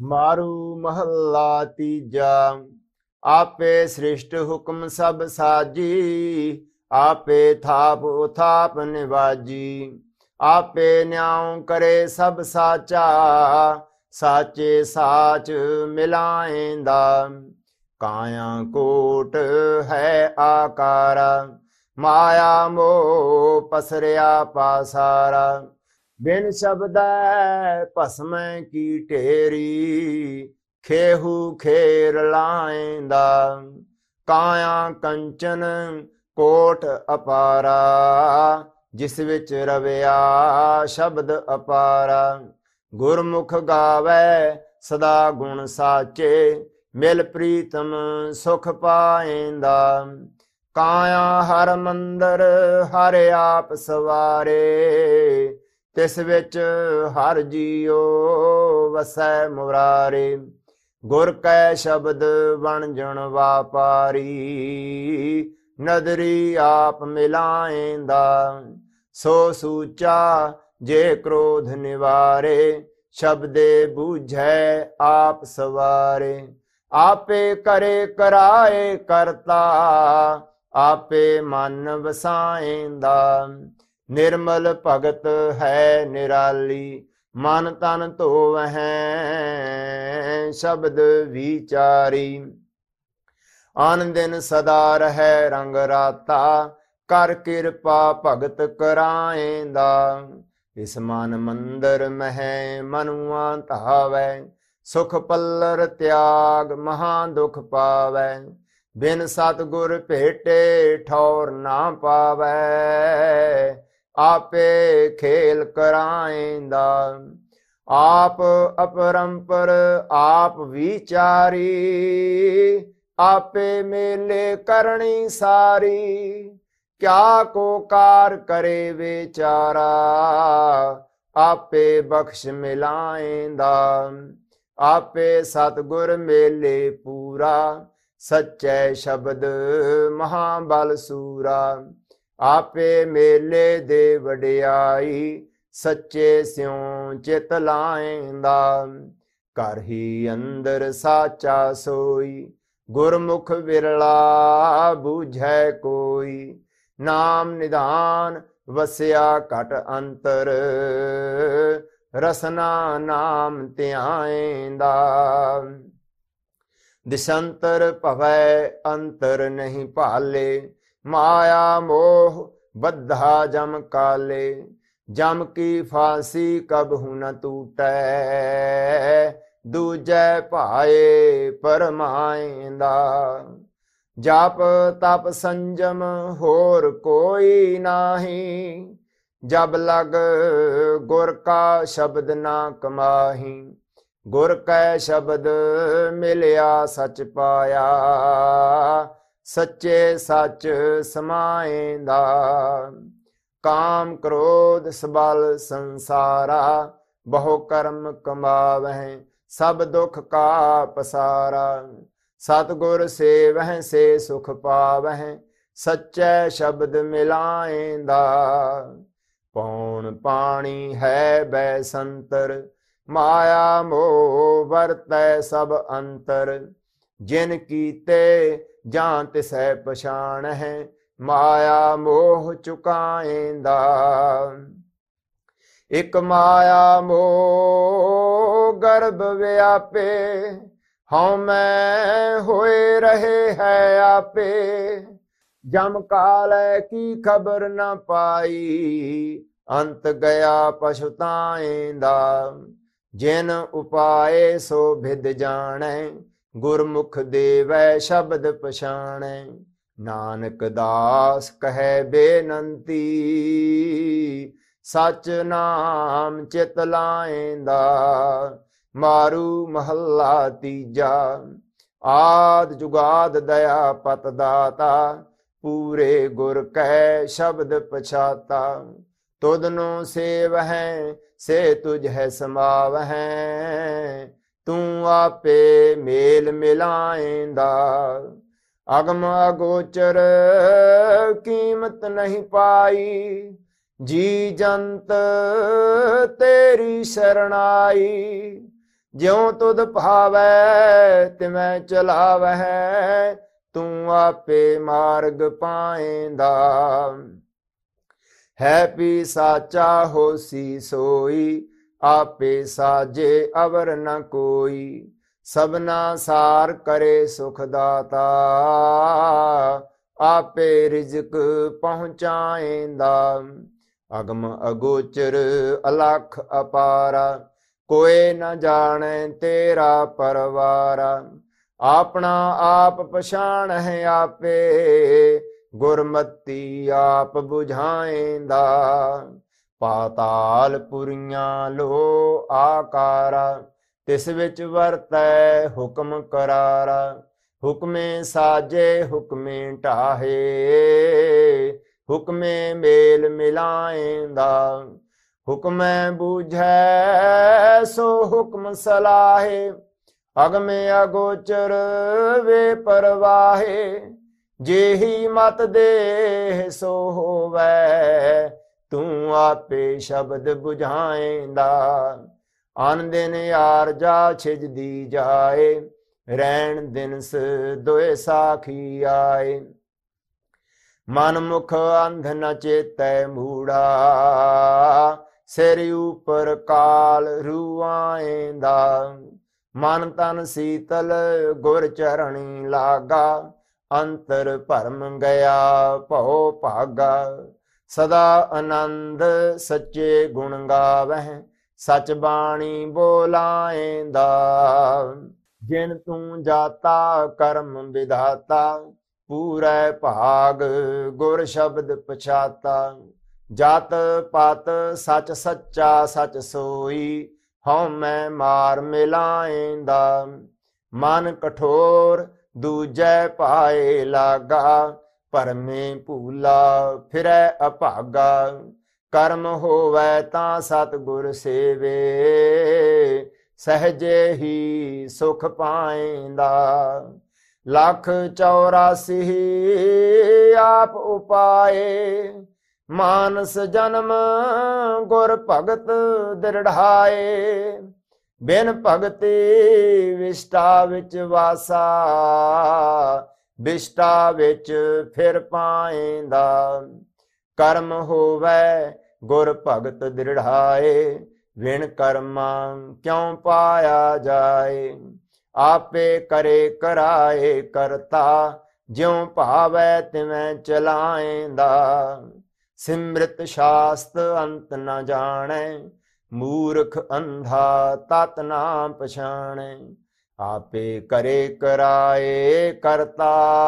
ਮਾਰੂ ਮਹੱਲਾ ਤੀਜਾ। ਆਪੇ ਸ੍ਰਿਸ਼ਟ ਹੁਕਮ ਸਭ ਸਾਜੀ, ਆਪੇ ਥਾਪ ਉਥਾਪ ਨਿਵਾਜੀ। ਆਪੇ ਨਿਆਉ ਕਰੇ ਸਭ ਸਾਚਾ, ਸਾਚੇ ਸਾਚ ਮਿਲਾਏਂਦਾ। ਕਾਇਆ ਕੋਟ ਹੈ ਆਕਾਰਾ, ਮਾਇਆ ਮੋਹ ਪਸਰਿਆ ਪਾਸਾਰਾ। ਬਿਨ ਸ਼ਬਦੈ ਭਸਮੈ ਕੀ ਢੇਰੀ, ਖੇਹੂ ਖੇਰ ਲਾਏਂਦਾ। ਕਾਇਆ ਕੰਚਨ ਕੋਟ ਅਪਾਰਾ, ਜਿਸ ਵਿੱਚ ਰਵਿਆ ਸ਼ਬਦ ਅਪਾਰਾ। ਗੁਰਮੁਖ ਗਾਵੈ ਸਦਾ ਗੁਣ ਸਾਚੇ, ਮਿਲ ਪ੍ਰੀਤਮ ਸੁਖ ਪਾਏਂਦਾ। ਕਾਇਆ ਹਰ ਮੰਦਰ ਹਰ ਆਪ ਸਵਾਰੇ, ਤਿਸ ਵਿੱਚ ਹਰ ਜੀਉ ਵਸੈ ਮੁਰਾਰੇ। ਗੁਰ ਕੈ ਸ਼ਬਦ ਵਣਜਣ ਵਾਪਾਰੀ, ਨਦਰੀ ਆਪ ਮਿਲਾਏਂਦਾ। ਸੋ ਸੂਚਾ ਜੇ ਕ੍ਰੋਧ ਨਿਵਾਰੇ, ਸ਼ਬਦੇ ਬੂਝੈ ਆਪ ਸਵਾਰੇ। ਆਪੇ ਕਰੇ ਕਰਾਏ ਕਰਤਾ, ਆਪੇ ਮਨ ਵਸਾਏਂਦਾ। ਨਿਰਮਲ ਭਗਤ ਹੈ ਨਿਰਾਲੀ, ਮਨ ਤਨ ਧੋਵਹਿ ਸ਼ਬਦ ਵਿਚਾਰੀ। ਆਨ ਦਿਨ ਸਦਾ ਰਹੈ ਰੰਗ ਰਾਤਾ, ਕਰ ਕਿਰਪਾ ਭਗਤ ਕਰਾਏਂਦਾ। ਇਸ ਮਨ ਮੰਦਰ ਮਹਿ ਮਨੁਆ ਧਾਵੈ, ਸੁਖ ਪੱਲਰ ਤਿਆਗ ਮਹਾ ਦੁਖ ਪਾਵੈ। ਬਿਨ ਸਤਿਗੁਰ ਭੇਟੇ ਠੌਰ ਨਾ ਪਾਵੈ, ਆਪੇ ਖੇਲ ਕਰਾਏਂਦਾ। ਆਪ ਅਪਰੰਪਰ ਆਪ ਵਿਚਾਰੀ, ਆਪੇ ਮੇਲੇ ਕਰਨੀ ਸਾਰੀ। ਕਿਆ ਕੋ ਕਾਰ ਕਰੇ ਵਿਚਾਰਾ, ਆਪੇ ਬਖਸ਼ ਮਿਲਾਏਂਦਾ। ਆਪੇ ਸਤਿਗੁਰ ਮੇਲੇ ਪੂਰਾ, ਸੱਚੈ ਸ਼ਬਦ ਮਹਾਬਲ ਸੂਰਾ। ਆਪੇ ਮੇਲੇ ਦੇ ਵਡਿਆਈ, ਸੱਚੇ ਸਿਉ ਚਿਤ ਲਾਏਂਦਾ। ਘਰ ਹੀ ਅੰਦਰ ਸਾਚਾ ਸੋਈ, ਗੁਰਮੁਖ ਵਿਰਲਾ ਬੂਝੈ ਕੋਈ। ਨਾਮ ਨਿਧਾਨ ਵਸਿਆ ਘਟ ਅੰਤਰ, ਰਸਨਾ ਨਾਮ ਧਿਆਏਂਦਾ। ਦਿਸ਼ੰਤਰ ਭਵੈ ਅੰਤਰ ਨਹੀਂ ਭਾਲੇ, ਮਾਇਆ ਮੋਹ ਬੱਧਾ ਜਮ ਕਾਲੇ। ਜਮ ਕੀ ਫਾਂਸੀ ਕਬਹੂ ਨ ਟੂਟੈ, ਦੂਜੈ ਭਾਏ ਪਰਮਾਏਂਦਾ। ਜਪ ਤਪ ਸੰਜਮ ਹੋਰ ਕੋਈ ਨਾਹੀ, ਜਬ ਲਗ ਗੁਰ ਕਾ ਸ਼ਬਦ ਨਾ ਕਮਾਹੀ। ਗੁਰ ਕੈ ਸ਼ਬਦ ਮਿਲਿਆ ਸਚ ਪਾਇਆ, ਸੱਚੇ ਸੱਚ ਸਮਾਏਂਦਾ। ਕਾਮ ਕ੍ਰੋਧ ਸਬਲ ਸੰਸਾਰਾ, ਬਹੁ ਕਰਮ ਕਮਾਵਹਿ ਸਭ ਦੁਖ ਕਾ ਪਸਾਰਾ। ਸਤਿਗੁਰ ਸੇਵਹਿ ਸੇ ਸੁਖ ਪਾਵਹਿ, ਸੱਚੈ ਸ਼ਬਦ ਮਿਲਾਏਂਦਾ। ਪੌਣ ਪਾਣੀ ਹੈ ਬੈ ਸੰਤਰ, ਮਾਇਆ ਮੋਹ ਵਰਤੈ ਸਭ ਅੰਤਰ। ਜਿਨ ਕੀਤੇ ਜਾਂ ਤਿਸੈ ਪਛਾਣਹਿ, ਮਾਇਆ ਮੋਹ ਚੁਕਾਏਂਦਾ। ਇਕ ਮਾਇਆ ਮੋਹ ਗਰਭ ਵਿਆਪੇ, ਹਉ ਮੈਂ ਹੋਏ ਰਹੇ ਹੈ ਆਪੇ। ਜਮ ਕਾਲੈ ਕੀ ਖਬਰ ਨ ਪਾਈ, ਅੰਤ ਗਿਆ ਪਛੁਤਾਏਂਦਾ। ਜਿਨ ਉਪਾਏ ਸੋ ਭਿਦ ਜਾਣੈ, ਗੁਰਮੁਖ ਦੇਵੈ ਸ਼ਬਦ ਪਛਾਣੈ। ਨਾਨਕ ਦਾਸ ਕਹੈ ਬੇਨੰਤੀ, ਸਚ ਨਾਮ ਚਿਤ ਲਾਏਂਦਾ। ਮਾਰੂ ਮਹੱਲਾ ਤੀਜਾ। ਆਦ ਜੁਗਾਦ ਦਇਆ ਪਤ ਦਾਤਾ, ਪੂਰੇ ਗੁਰ ਕੈ ਸ਼ਬਦ ਪਛਾਤਾ। ਤੁਧਨੁ ਸੇਵਹਿ ਸੇ ਤੁਝੈ ਸਮਾਵਹਿ, ਤੂੰ ਆਪੇ ਮੇਲ ਮਿਲਾਏਂਦਾ। ਅਗਮ ਅਗੋਚਰ ਕੀਮਤ ਨਹੀਂ ਪਾਈ, ਜੀ ਜੰਤ ਤੇਰੀ ਸ਼ਰਣਾਈ। ਜਿਉ ਤੁਧ ਭਾਵੈ ਤਿਵੈ ਚਲਾਵਹਿ, ਤੂੰ ਆਪੇ ਮਾਰਗ ਪਾਏਂਦਾ। ਹੈ ਪੀ ਸਾਚਾ ਹੋਸੀ ਸੋਈ, ਆਪੇ ਸਾਜੇ ਅਵਰ ਨ ਕੋਈ। ਸਭਨਾ ਸਾਰ ਕਰੇ ਸੁਖ ਦਾਤਾ, ਆਪੇ ਰਿਜ਼ਕ ਪਹੁੰਚਾਏਂਦਾ। ਅਗਮ ਅਗੋਚਰ ਅਲਖ ਅਪਾਰਾ, ਕੋਏ ਨ ਜਾਣੈ ਤੇਰਾ ਪਰਵਾਰਾ। ਆਪਣਾ ਆਪ ਪਛਾਣਹਿ ਆਪੇ, ਗੁਰਮਤੀ ਆਪ ਬੁਝਾਏਂਦਾ। ਪਾਤਾਲ ਪੁਰੀਆਂ ਲੋ ਆਕਾਰਾ, ਤਿਸ ਵਿੱਚ ਵਰਤੈ ਹੁਕਮ ਕਰਾਰਾ। ਹੁਕਮੇ ਸਾਜੇ ਹੁਕਮੇ ਢਾਹੇ, ਹੁਕਮੇ ਮੇਲ ਮਿਲਾਏਂਦਾ। ਹੁਕਮੈ ਬੂਝੈ ਸੋ ਹੁਕਮ ਸਲਾਹੇ, ਅਗਮੇ ਅਗੋਚਰ ਵੇ ਪਰਵਾਹੇ। जेहि मत दे सो होवै, तू आपे शब्द बुझाएंदा। अन दिन यार जा छिजदी जाए, रैन दिनस दोए साखी आए। मन मुख अंध न चेतै मूढ़ा, सिर ऊपर काल रुआएंदा। मन तन शीतल गुर चरणी लागा, अंतर भरम गया भौ भागा। सदा आनंद सच्चे गुण गावह, सच बाणी बोलाएंदा। जिन तू जाता कर्म विधाता, पूरै भाग गुर शब्द पछाता। जात पात सच सच्चा सच सोई, हਉ मैं मार मिलाएंदा। मन कठोर दूजै पाए लागा, भरमे भूला फिरै अभागा। कर्म होवै तां सतगुर सेवे, सहजे ही सुख पाएंदा। लख 84 आप उपाए, मानस जन्म गुर भगत दृढ़ाए। बिन भगति विष्टा विच वासा, विष्टा विच फिर पाएंदा। कर्म होवै गुर भगत दृढ़ाए, बिन कर्मा क्यों पाया जाए। आपे करे कराए करता, ज्यों भावै तिवें चलाएंदा। सिमृत शास्त्र अंत न जाने, मूर्ख अंधा तत ना पछाणे। आपे करे कराए करता,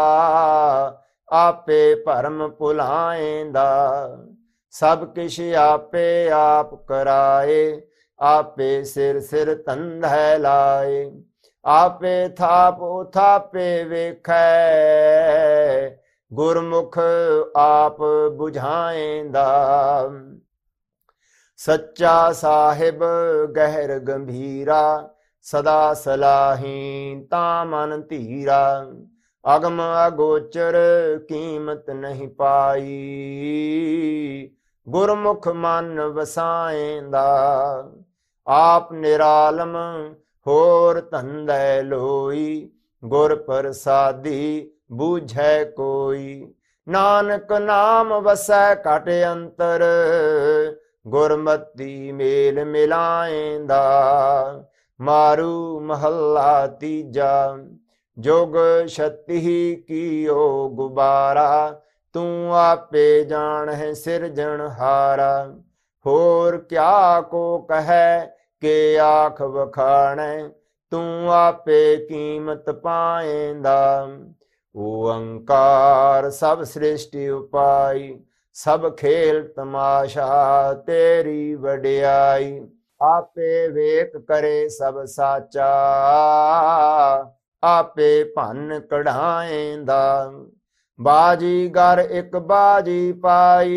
आपे भरम भुलाएंदा। सब किश आपे आप कराए, आपे सिर सिर तंधै लाए। आपे थापो थापे वेखै, गुरमुख आप बुझाएंदा। सच्चा साहिब गहर गंभीरा, सदा सलाही ता मन धीरा। अगम अगोचर कीमत नहीं पाई, गुरमुख मन वसाएंदा। आप निरालम होर धंधै लोई, गुर प्रसादी बूझै कोई। नानक नाम वसै घट अंतर, गुरमति मेल मिलाएंदा। मारू महला तीजा, जोग छत्ती कीओ गुबारा। तू आपे जान है सिरजनहारा, होर क्या को कहे के आख वखाणै। तू आपे कीमत पाएंदा। ओंकार सब सृष्टि उपाई, सब खेल तमाशा तेरी वडियाई। आपे वेख करे सब साचा, आपे भन कढ़ाएंदा। बाजीगर एक बाजी पाई,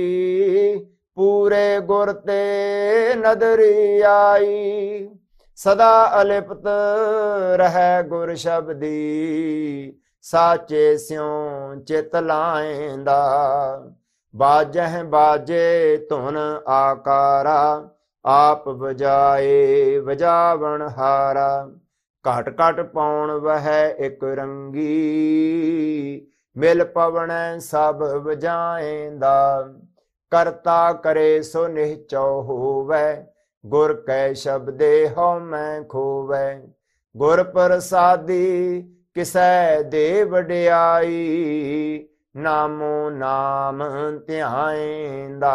पूरे गुर ते नदरी आई। सदा अलिप्त रहे गुर शब्दी, साचे स्यों चित लाएंदा। बाजह बाजे धुन आकारा, ਆਪ ਵਜਾਏ ਵਜਾਵਣ ਹਾਰਾ। ਘਟ ਘਟ ਪਾਉਣ ਵਹਿ ਇਕ ਰੰਗੀ, ਮਿਲ ਪਵਣੈ ਸਭ ਵਜਾਏਂਦਾ। ਕਰਤਾ ਕਰੇ ਸੋ ਨਿਹਚਉ ਹੋਵੈ, ਗੁਰ ਕੈ ਸ਼ਬਦੇ ਹਉ ਮੈਂ ਖੋਵੈ। ਗੁਰ ਪ੍ਰਸਾਦੀ ਕਿਸੈ ਦੇ ਵਡਿਆਈ, ਨਾਮੋ ਨਾਮ ਧਿਆਏਂਦਾ।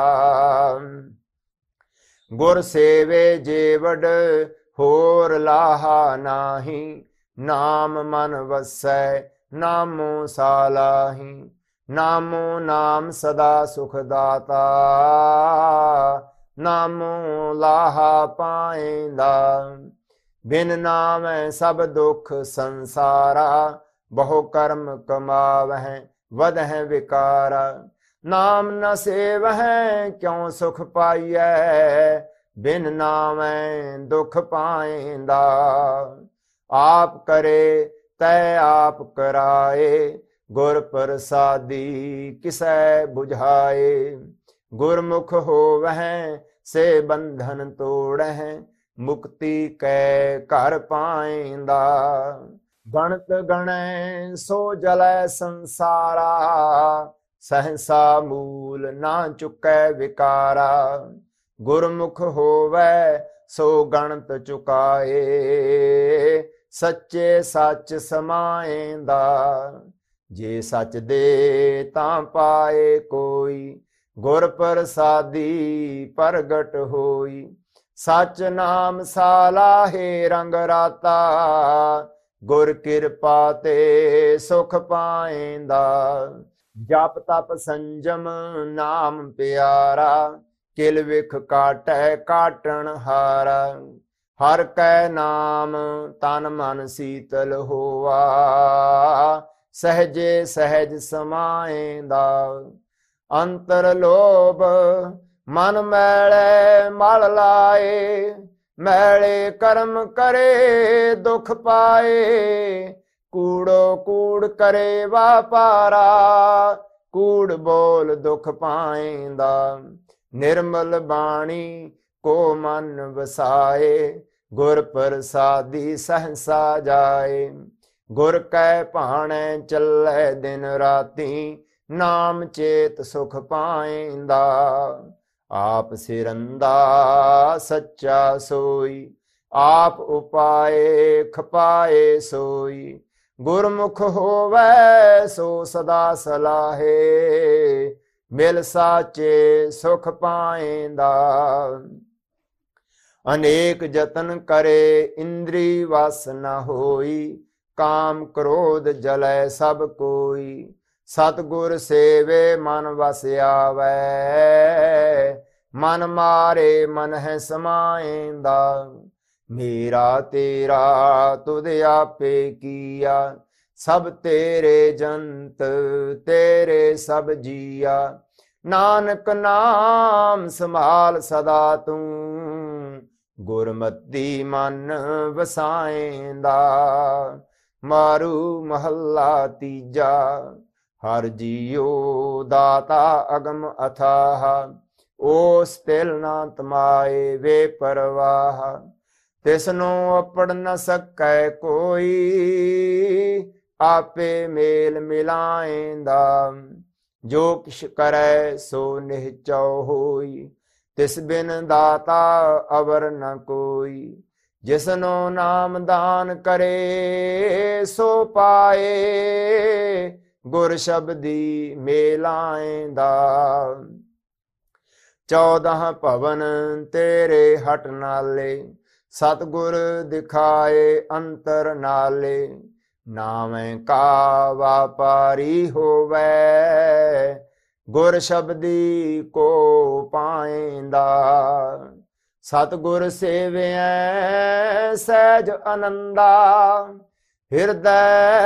ਗੁਰ ਸੇਵੇ ਜੇ ਵਡ ਹੋਰ ਲਾਹਾ ਨਾਹੀ, ਨਾਮ ਮਨ ਵਸੈ ਨਾਮੋ ਸਾਲਾਹੀ। ਨਾਮੋ ਨਾਮ ਸਦਾ ਸੁਖ ਦਾਤਾ, ਨਾਮੋ ਲਾਹਾ ਪਾਏਂਦਾ। ਬਿਨ ਨਾਮੈ ਸਭ ਦੁਖ ਸੰਸਾਰਾ, ਬਹੁ ਕਰਮ ਕਮਾਵਹਿ ਵਧਹਿ ਵਿਕਾਰਾ। ਨਾਮ ਨ ਸੇਵਹਿ ਕਿਉ ਸੁਖ ਪਾਈਐ, ਬਿਨ ਨਾਮੈ ਦੁਖ ਪਾਏਂਦਾ। ਆਪ ਕਰੇ ਤੈ ਆਪ ਕਰਾਏ, ਗੁਰ ਪ੍ਰਸਾਦੀ ਕਿਸੈ 부ਝਾਏ। ਗੁਰਮੁਖ ਹੋਵਹਿ ਸੇ ਬੰਧਨ ਤੋੜਹਿ, ਮੁਕਤੀ ਕੈ ਘਰ ਪਾਏਂਦਾ। ਗਣਤ ਗਣੈ ਸੋ ਜਲੈ ਸੰਸਾਰਾ, ਸਹਸਾ ਮੂਲ ਨਾ ਚੁਕੈ ਵਿਕਾਰਾ। ਗੁਰਮੁਖ ਹੋਵੈ ਸੋ ਗਣਤ ਚੁਕਾਏ, ਸੱਚੇ ਸੱਚ ਸਮਾਏਂਦਾ। ਜੇ ਸੱਚ ਦੇ ਤਾਂ ਪਾਏ ਕੋਈ, ਗੁਰ ਪ੍ਰਸਾਦੀ ਪ੍ਰਗਟ ਹੋਈ। ਸਚ ਨਾਮ ਸਾਲਾਹੇ ਰੰਗ ਰਾਤਾ, ਗੁਰ ਕਿਰਪਾ ਤੇ ਸੁਖ ਪਾਏਂਦਾ। ਜਪ ਤਪ ਸੰਜਮ ਨਾਮ ਪਿਆਰਾ, ਕਿਲ ਵਿਖ ਕਾਟੈ ਕਾਟਣ ਹਾਰਾ। ਹਰ ਕੈ ਨਾਮ ਤਨ ਮਨ ਸੀਤਲ ਹੋਆ, ਸਹਜੇ ਸਹਜ ਸਮਾਏਂਦਾ। ਅੰਤਰ ਲੋਭ ਮਨ ਮੈਲੇ ਮਲ ਲਾਏ, ਮੈਲੇ ਕਰਮ ਕਰੇ ਦੁਖ ਪਾਏ। ਕੂੜੋ ਕੂੜ ਕਰੇ ਵਾਪਾਰਾ, ਕੂੜ ਬੋਲ ਦੁਖ ਪਾਏਂਦਾ। ਨਿਰਮਲ ਬਾਣੀ ਕੋ ਮਨ ਵਸਾਏ, ਗੁਰ ਪ੍ਰਸਾਦੀ ਸਹਸਾ ਜਾਏ। ਗੁਰ ਕੈ ਭਾਣੈ ਚੱਲੈ ਦਿਨ ਰਾਤੀ, ਨਾਮ ਚੇਤ ਸੁਖ ਪਾਏਂਦਾ। ਆਪ ਸਿਰੰਦਾ ਸੱਚਾ ਸੋਈ, ਆਪ ਉਪਾਏ ਖਪਾਏ ਸੋਈ। ਗੁਰਮੁਖ ਹੋਵੈ ਸੋ ਸਦਾ ਸਲਾਹੇ, ਮਿਲ ਸਾਚੇ ਸੁਖ ਪਾਏਂਦਾ। ਅਨੇਕ ਜਤਨ ਕਰੇ ਇੰਦਰੀ ਵਸ ਨ ਹੋਈ, ਕਾਮ ਕ੍ਰੋਧ ਜਲੈ ਸਭ ਕੋਈ। ਸਤਿਗੁਰ ਸੇਵੇ ਮਨ ਵਸ ਆਵੈ, ਮਨ ਮਾਰੇ ਮਨ ਹੈ ਸਮਾਏਂਦਾ। ਮੇਰਾ ਤੇਰਾ ਤੁਧ ਆਪੇ ਕੀਆ, ਸਭ ਤੇਰੇ ਜੰਤ ਤੇਰੇ ਸਭ ਜੀਆ। ਨਾਨਕ ਨਾਮ ਸੰਭਾਲ ਸਦਾ ਤੂੰ, ਗੁਰਮਤਿ ਮਨ ਵਸਾਏਂਦਾ। ਮਾਰੂ ਮਹੱਲਾ ਤੀਜਾ। ਹਰ ਜੀਉ ਦਾਤਾ ਅਗਮ ਅਥਾਹ, ਓਸ ਤਿਲ ਨਾ ਤਮਾਏ ਵੇ ਪਰਵਾਹ। ਤਿਸਨੂੰ ਅਪੜ ਨ ਸਕੈ ਕੋਈ, ਆਪੇ ਮੇਲ ਮਿਲਾਏਂਦਾ। ਜੋ ਕਿਛ ਕਰੈ ਸੋ ਨਿਹਚਉ ਹੋਈ, ਤਿਸ ਬਿਨ ਦਾਤਾ ਅਵਰ ਨ ਕੋਈ। ਜਿਸਨੂੰ ਨਾਮ ਦਾਨ ਕਰੇ ਸੋ ਪਾਏ, ਗੁਰ ਸ਼ਬਦੀ ਮੇਲਾਏਂਦਾ। 14 ਭਵਨ ਤੇਰੇ ਹਟ ਨਾਲੇ, ਸਤਿਗੁਰ ਦਿਖਾਏ ਅੰਤਰ ਨਾਲੇ। ਨਾਵੇਂ ਕਾ ਵਾਪਾਰੀ ਹੋਵੈ, ਗੁਰ ਸ਼ਬਦੀ ਕੋ ਪਾਏਂਦਾ। ਸਤਿਗੁਰ ਸੇਵਿਐ ਸਹਿਜ ਆਨੰਦਾ, ਹਿਰਦੈ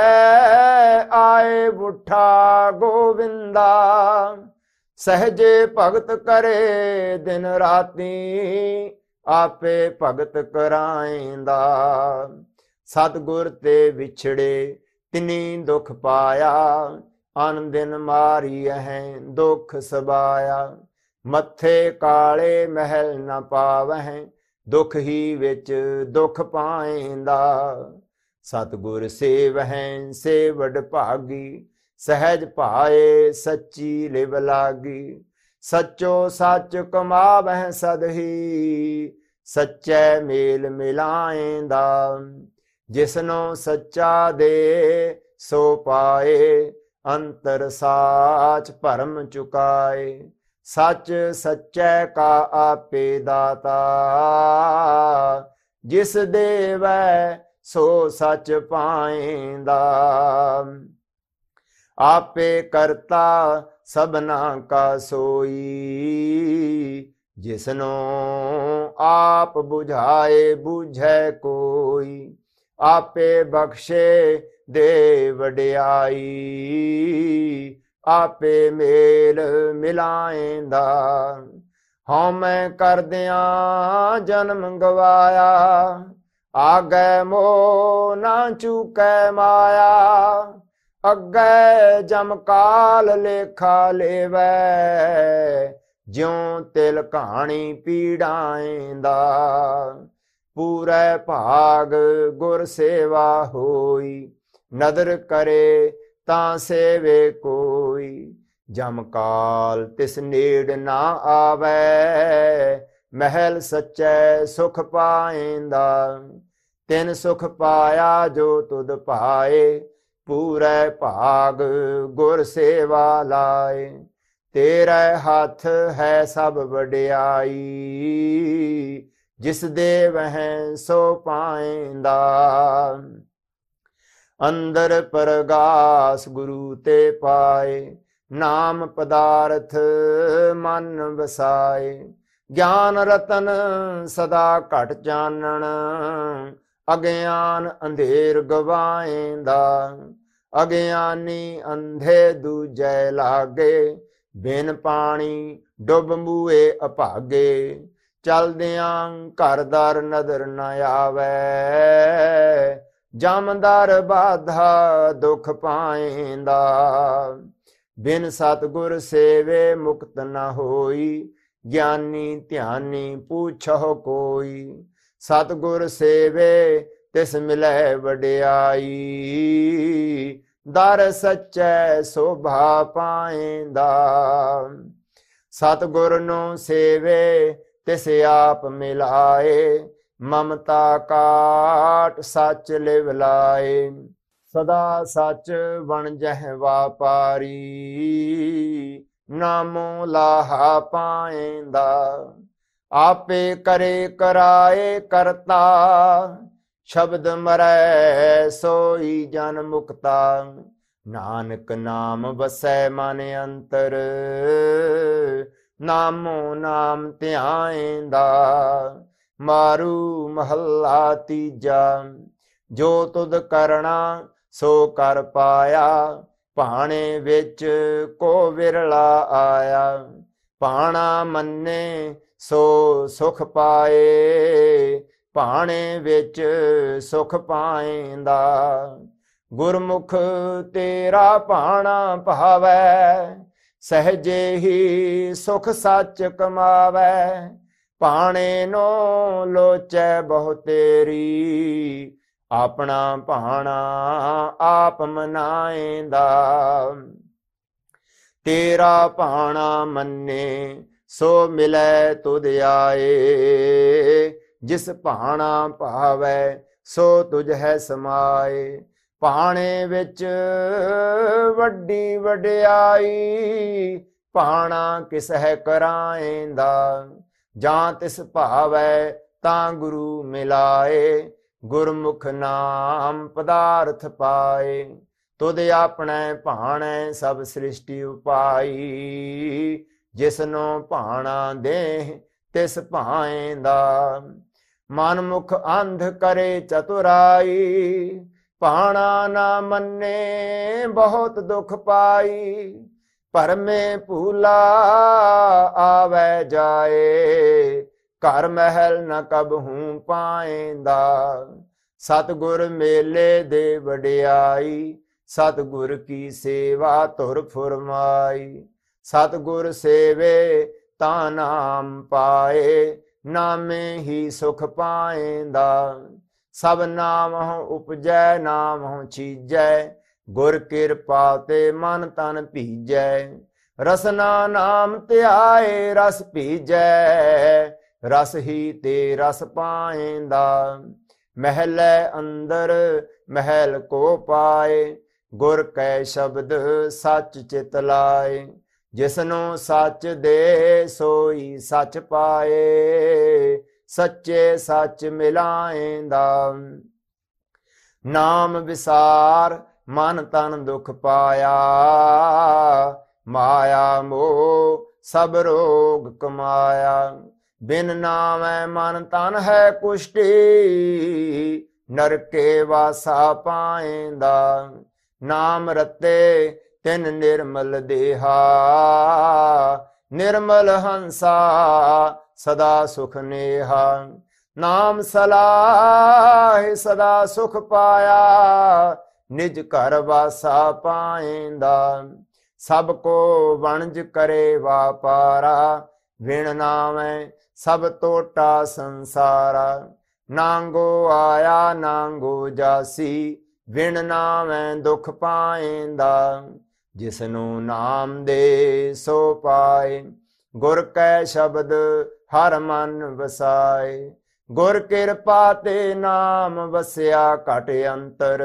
ਆਏ ਬੁੱਠਾ ਗੋਵਿੰਦਾ। ਸਹਜੇ ਭਗਤ ਕਰੇ ਦਿਨ ਰਾਤੀ, ਆਪੇ ਭਗਤ ਕਰਾਏਂਦਾ। ਸਤਿਗੁਰ ਤੇ ਵਿਛੜੇ ਤਿਨੀ ਦੁਖ ਪਾਇਆ, ਅਨ ਦਿਨ ਮਾਰੀਐ ਦੁਖ ਸਬਾਇਆ। ਮੱਥੇ ਕਾਲੇ ਮਹਿਲ ਨ ਪਾਵਹਿ, ਦੁਖ ਹੀ ਵਿੱਚ ਦੁਖ ਪਾਏਂਦਾ। ਸਤਿਗੁਰ ਸੇਵਹਿ ਸੇ ਵਡ ਭਾਗੀ, ਸਹਿਜ ਭਾਏ ਸੱਚੀ ਲਿਵ ਲਾਗੀ। ਸੱਚੋ ਸੱਚ ਕਮਾਵਹਿ ਸਦਹੀ, ਸੱਚੈ ਮੇਲ ਮਿਲਾਏਂਦਾ। ਜਿਸਨੋ ਸੱਚਾ ਦੇ ਸੋ ਪਾਏ, ਅੰਤਰ ਸਾਚ ਭਰਮ ਚੁਕਾਏ। ਸੱਚ ਸੱਚੈ ਕਾ ਆਪੇ ਦਾਤਾ, ਜਿਸ ਦੇਵੈ ਸੋ ਸੱਚ ਪਾਏਂਦਾ। ਆਪੇ ਕਰਤਾ ਸਭਨਾ ਕਾ ਸੋਈ, ਜਿਸਨੋ ਆਪ ਬੁਝਾਏ ਬੁਝੈ ਕੋਈ। ਆਪੇ ਬਖਸ਼ੇ ਦੇ ਵਡਿਆਈ, ਆਪੇ ਮੇਲ ਮਿਲਾਏਂਦਾ। ਹਉਮੈ ਕਰਦਿਆਂ ਜਨਮ ਗਵਾਇਆ, ਆਗੈ ਮੋਹ ਨਾ ਚੂਕੈ ਮਾਇਆ। ਅੱਗੇ ਜਮ ਕਾਲ ਲੇਖਾ ਲੇਵੈ, ਜਿਉ ਤਿਲ ਕਹਾਣੀ ਪੀੜਾਏਂਦਾ। ਪੂਰੇ ਭਾਗ ਗੁਰ ਸੇਵਾ ਹੋਈ, ਨਦਰ ਕਰੇ ਤਾਂ ਸੇਵੇ ਕੋਈ। ਜਮ ਕਾਲ ਤਿਸ ਨੇੜ ਨਾ ਆਵੈ, ਮਹਿਲ ਸੱਚੈ ਸੁਖ ਪਾਏਂਦਾ। ਤਿਨ ਸੁਖ ਪਾਇਆ ਜੋ ਤੁਧ ਪਾਏ, ਪੂਰੇ ਭਾਗ ਗੁਰ ਸੇਵਾ ਲਾਏ। ਤੇਰੇ ਹੱਥ ਹੈ ਸਭ ਵਡਿਆਈ, ਜਿਸ ਦੇ ਵਹਿ ਸੋ ਪਾਏਂਦਾ। ਅੰਦਰ ਪਰਗਾਸ ਗੁਰੂ ਤੇ ਪਾਏ, ਨਾਮ ਪਦਾਰਥ ਮਨ ਵਸਾਏ। ਗਿਆਨ ਰਤਨ ਸਦਾ ਘਟ ਚਾਨਣ, ਅਗਿਆਨ ਅੰਧੇਰ ਗਵਾਏਂਦਾ। ਅਗਿਆਨੀ ਅੰਧੇ ਦੂਜੈ ਲਾਗੇ, ਬਿਨ ਪਾਣੀ ਡੁੱਬ ਮੂਏ ਅਭਾਗੇ। ਚਲਦਿਆਂ ਘਰ ਦਰ ਨਦਰ ਨ ਆਵੈ, ਜਮਦਰ ਬਾਧਾ ਦੁਖ ਪਾਏਂਦਾ। ਬਿਨ ਸਤਿਗੁਰ ਸੇਵੇ ਮੁਕਤ ਨ ਹੋਈ, ਗਿਆਨੀ ਧਿਆਨੀ ਪੁੱਛੋ ਕੋਈ। ਸਤਿਗੁਰ ਸੇਵੇ ਤਿਸ ਮਿਲੈ ਵਡਿਆਈ, ਦਰ ਸੱਚੈ ਸੋਭਾ ਪਾਏਂਦਾ। ਸਤਿਗੁਰ ਨੂੰ ਸੇਵੇ ਤਿਸ ਆਪ ਮਿਲਾਏ, ਮਮਤਾ ਕਾਟ ਸੱਚ ਲਿਵ ਲਾਏ। ਸਦਾ ਸੱਚ ਵਣਜਹਿ ਵਾਪਾਰੀ, ਨਾਮੋ ਲਾਹਾ ਪਾਏਂਦਾ। ਆਪੇ ਕਰੇ ਕਰਾਏ ਕਰਤਾ, ਸ਼ਬਦ ਮਰੈ ਸੋਈ ਜਨ ਮੁਕਤਾ। ਨਾਨਕ ਨਾਮ ਵਸੈ ਮਨ ਅੰਤਰ, ਨਾਮੋ ਨਾਮ ਧਿਆਏਂਦਾ। ਮਾਰੂ ਮਹੱਲਾ ਤੀਜਾ, ਜੋ ਤੁਧ ਕਰਣਾ ਸੋ ਕਰ ਪਾਇਆ। ਭਾਣੇ ਵਿੱਚ ਕੋ ਵਿਰਲਾ ਆਇਆ, ਭਾਣਾ ਮੰਨੇ ਸੋ ਸੁਖ ਪਾਏ। ਭਾਣੇ ਵਿੱਚ ਸੁਖ ਪਾਏਂਦਾ। ਗੁਰਮੁਖ ਤੇਰਾ ਭਾਣਾ ਭਾਵੈ, ਸਹਜੇ ਹੀ ਸੁਖ ਸੱਚ ਕਮਾਵੈ। ਭਾਣੇ ਨੋ ਲੋਚੈ ਬਹੁ ਤੇਰੀ, ਆਪਣਾ ਭਾਣਾ ਆਪ ਮਨਾਏਂਦਾ। ਤੇਰਾ ਭਾਣਾ ਮੰਨੇ ਸੋ ਮਿਲੈ ਤੁਧ ਆਏ, ਜਿਸ ਭਾਣਾ ਭਾਵੈ ਸੋ ਤੁਝ ਹੈ ਸਮਾਏ। ਭਾਣੇ ਵਿੱਚ ਵੱਡੀ ਵਡਿਆਈ, ਭਾਣਾ ਕਿਸ ਹੈ ਕਰਾਏਂਦਾ। ਜਾਂ ਤਿਸ ਭਾਵੈ ਤਾਂ ਗੁਰੂ ਮਿਲਾਏ, ਗੁਰਮੁਖ ਨਾਮ ਪਦਾਰਥ ਪਾਏ। ਤੁਧ ਆਪਣੇ ਭਾਣੈ ਸਭ ਸ੍ਰਿਸ਼ਟੀ ਉਪਾਈ, ਜਿਸਨੋ ਭਾਣਾ ਦੇਹ ਤਿਸ ਭਾਏਂਦਾ। ਮਨ ਮੁਖ ਅੰਧ ਕਰੇ ਚਤੁਰਾਈ, ਭਾਣਾ ਨਾ ਮੰਨੇ ਬਹੁਤ ਦੁਖ ਪਾਈ। ਭਰਮੇ ਭੂਲਾ ਆਵੈ ਜਾਏ, ਘਰ ਮਹਿਲ ਨ ਕਬਹੂ ਪਾਏਂਦਾ। ਸਤਿਗੁਰ ਮੇਲੇ ਦੇ ਵਡਿਆਈ, ਸਤਿਗੁਰ ਕੀ ਸੇਵਾ ਧੁਰ ਫੁਰਮਾਈ। ਸਤਿਗੁਰ ਸੇਵੇ ਤਾ ਨਾਮ ਪਾਏ, ਨਾਮੇ ਹੀ ਸੁਖ ਪਾਏਂਦਾ। ਸਭ ਨਾਮ ਹਉ ਉਪਜੈ, ਨਾਮ ਹਉ ਚੀਜੈ, ਗੁਰ ਕਿਰਪਾ ਤੇ ਮਨ ਤਨ ਭੀਜੈ। ਰਸਨਾ ਨਾਮ ਧਿਆਏ, ਰਸ ਭੀਜੈ, ਰਸ ਹੀ ਤੇ ਰਸ ਪਾਏਂਦਾ। ਮਹਿਲੈ ਅੰਦਰ ਮਹਿਲ ਕੋ ਪਾਏ, ਗੁਰ ਕੈ ਸ਼ਬਦ ਸੱਚ ਚਿਤ ਲਾਏ। ਜਿਸਨੂੰ ਸੱਚ ਦੇ ਸੋਈ ਸੱਚ ਪਾਏ, ਸੱਚੇ ਸੱਚ ਮਿਲਾਏਂਦਾ। ਨਾਮ ਵਿਸਾਰ ਮਨ ਤਨ ਦੁਖ ਪਾਇਆ, ਮਾਇਆ ਮੋਹ ਸਭ ਰੋਗ ਕਮਾਇਆ। ਬਿਨ ਨਾਮੈ ਮਨ ਤਨ ਹੈ ਕੁਸ਼ਟੀ, ਨਰਕੇ ਵਾਸਾ ਪਾਏਂਦਾ। ਨਾਮ ਰਤੇ ਤਿਨ ਨਿਰਮਲ ਦੇਹਾ, ਨਿਰਮਲ ਹੰਸਾ ਸਦਾ ਸੁਖ ਨੇਹਾ। ਨਾਮ ਸਲਾਹਿ ਸਦਾ ਸੁਖ ਪਾਇਆ, ਨਿਜ ਘਰ ਵਾਸਾ ਪਾਏਂਦਾ। ਸਭ ਕੋ ਵਣਜ ਕਰੇ ਵਾਪਾਰਾ, ਵਿਣ ਨਾਮੈ ਸਭ ਟੋਟਾ ਸੰਸਾਰਾ। ਨਾਂਗੋ ਆਇਆ ਨਾਂਗੋ ਜਾਸੀ, ਵਿਣ ਨਾਮੈ ਦੁਖ ਪਾਏਂਦਾ। ਜਿਸਨੂੰ ਨਾਮ ਦੇ ਸੋ ਪਾਏ, ਗੁਰ ਕੈ ਸ਼ਬਦ ਹਰ ਮਨ ਵਸਾਏ। ਗੁਰ ਕਿਰਪਾ ਤੇ ਨਾਮ ਵਸਿਆ ਘਟ ਅੰਤਰ,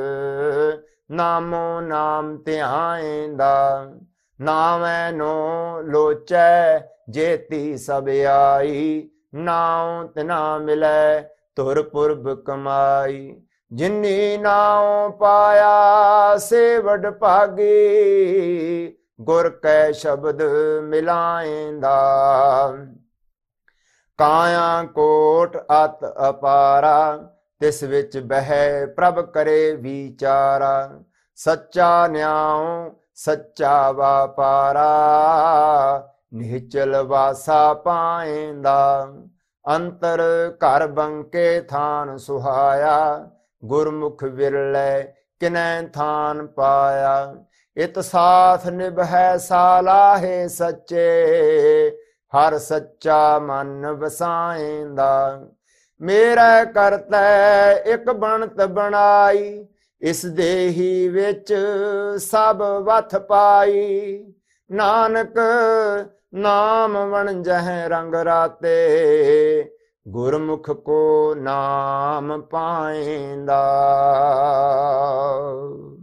ਨਾਮੋ ਨਾਮ ਧਿਆਏਂਦਾ। ਨਾਮੈ ਨੋ ਲੋਚੈ ਜੇਤੀ ਸਭ ਆਈ, ਨਾਉ ਤਿਨਾ ਮਿਲੈ ਧੁਰ ਪੁਰਬ ਕਮਾਈ। ਜਿਨੀ ਨਾਉ ਪਾਇਆ ਸੇ ਵਡ ਭਾਗੀ, ਗੁਰ ਕੈ ਸ਼ਬਦ ਮਿਲਾਏਂਦਾ। ਕਾਇਆ ਕੋਟ ਅਤ ਅਪਾਰਾ, ਤਿਸ ਵਿੱਚ ਬਹਿ ਪ੍ਰਭ ਕਰੇ ਵਿਚਾਰਾ। ਸੱਚਾ ਨਿਆਉ ਸੱਚਾ ਵਾਪਾਰਾ, ਨਿਹਚਲ ਵਾਸਾ ਪਾਏਂਦਾ। ਅੰਤਰ ਘਰ ਬੰਕੇ ਥਾਨ ਸੁਹਾਇਆ, ਗੁਰਮੁਖ ਵਿਰਲੇ ਕਿਨੈ ਥਾਨ ਪਾਇਆ। ਇਤ ਸਾਥ ਨਿਭੈ ਸਾਲਾਹੇ ਸੱਚੇ, ਹਰ ਸੱਚਾ ਮਨ ਵਸਾਏਂਦਾ। ਮੇਰਾ ਕਰਤੈ ਇੱਕ ਬਣਤ ਬਣਾਈ, ਇਸ ਦੇਹੀ ਵਿੱਚ ਸਭ ਵਥ ਪਾਈ। ਨਾਨਕ ਨਾਮ ਵਣਜਹਿ ਰੰਗ ਰਾਤੇ, ਗੁਰਮੁਖ ਕੋ ਨਾਮ ਪਾਏਂਦਾ।